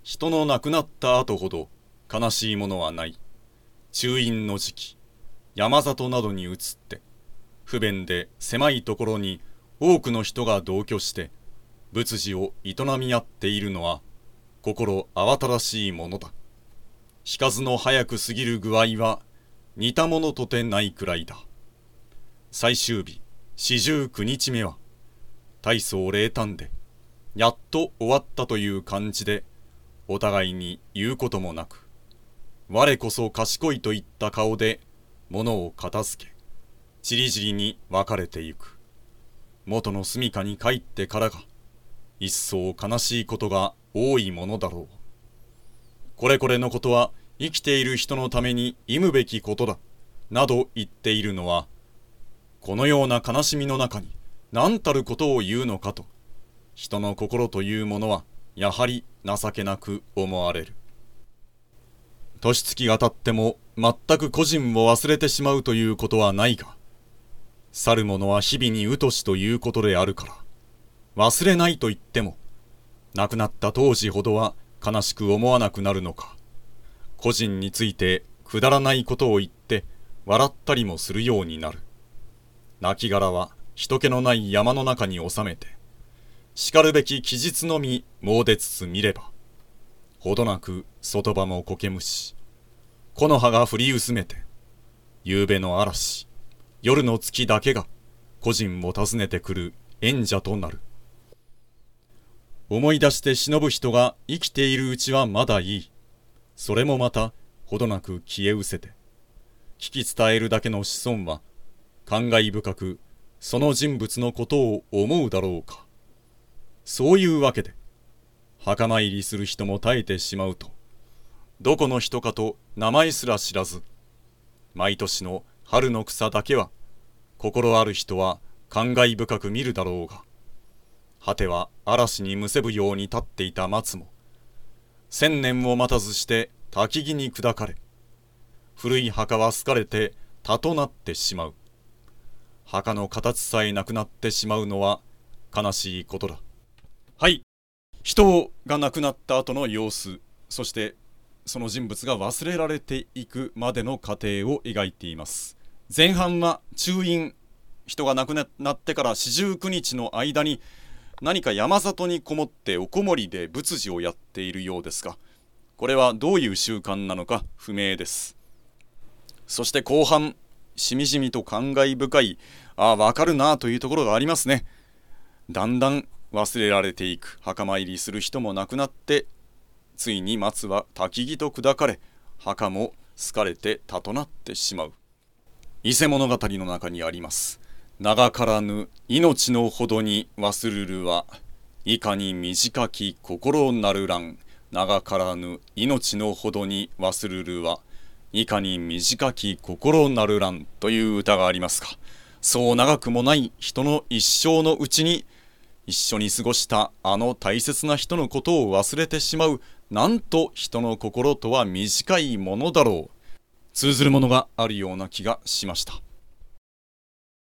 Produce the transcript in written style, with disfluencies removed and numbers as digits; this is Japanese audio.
人の亡くなった後ほど悲しいものはない。中院の時期、山里などに移って不便で狭いところに多くの人が同居して仏事を営み合っているのは心慌ただしいものだ。日数の早く過ぎる具合は似たものとてないくらいだ。最終日49日目は大層冷淡でやっと終わったという感じでお互いに言うこともなく、我こそ賢いといった顔で物を片付け、ちりぢりに別れてゆく。元の住処に帰ってからが一層悲しいことが多いものだろう。これこれのことは生きている人のために忌むべきことだなど言っているのは、このような悲しみの中に何たることを言うのかと、人の心というものはやはり情けなく思われる。年月が経っても全く個人を忘れてしまうということはないが、去る者は日々にうとしということであるから、忘れないと言っても亡くなった当時ほどは悲しく思わなくなるのか。個人についてくだらないことを言って笑ったりもするようになる。亡骸は人気のない山の中に収めて、しかるべき期日のみ詣でつつ見れば、ほどなく外場も苔むし、木の葉が降り薄めて、夕べの嵐、夜の月だけが個人を訪ねてくる縁者となる。思い出して忍ぶ人が生きているうちはまだいい。それもまたほどなく消え失せて、聞き伝えるだけの子孫は感慨深くその人物のことを思うだろうか。そういうわけで墓参りする人も絶えてしまうと、どこの人かと名前すら知らず、毎年の春の草だけは心ある人は感慨深く見るだろうが、果ては嵐にむせぶように立っていた松も千年を待たずして焚き木に砕かれ、古い墓は好かれて田となってしまう。墓の形さえなくなってしまうのは悲しいことだ。はい、人が亡くなった後の様子、そしてその人物が忘れられていくまでの過程を描いています。前半は中院、人が亡くなってから49日の間に何か山里にこもっておこもりで仏事をやっているようですが、これはどういう習慣なのか不明です。そして後半、しみじみと感慨深い、わかるなというところがありますね。だんだん忘れられていく。墓参りする人も亡くなって、ついに松は焚き木と砕かれ、墓も好かれて田となってしまう。伊勢物語の中にあります。長からぬ命のほどに忘るるは、いかに短き心なるらん。長からぬ命のほどに忘るるは、いかに短き心なるらんという歌がありますが、そう長くもない人の一生のうちに、一緒に過ごしたあの大切な人のことを忘れてしまう。なんと人の心とは短いものだろう。通ずるものがあるような気がしました。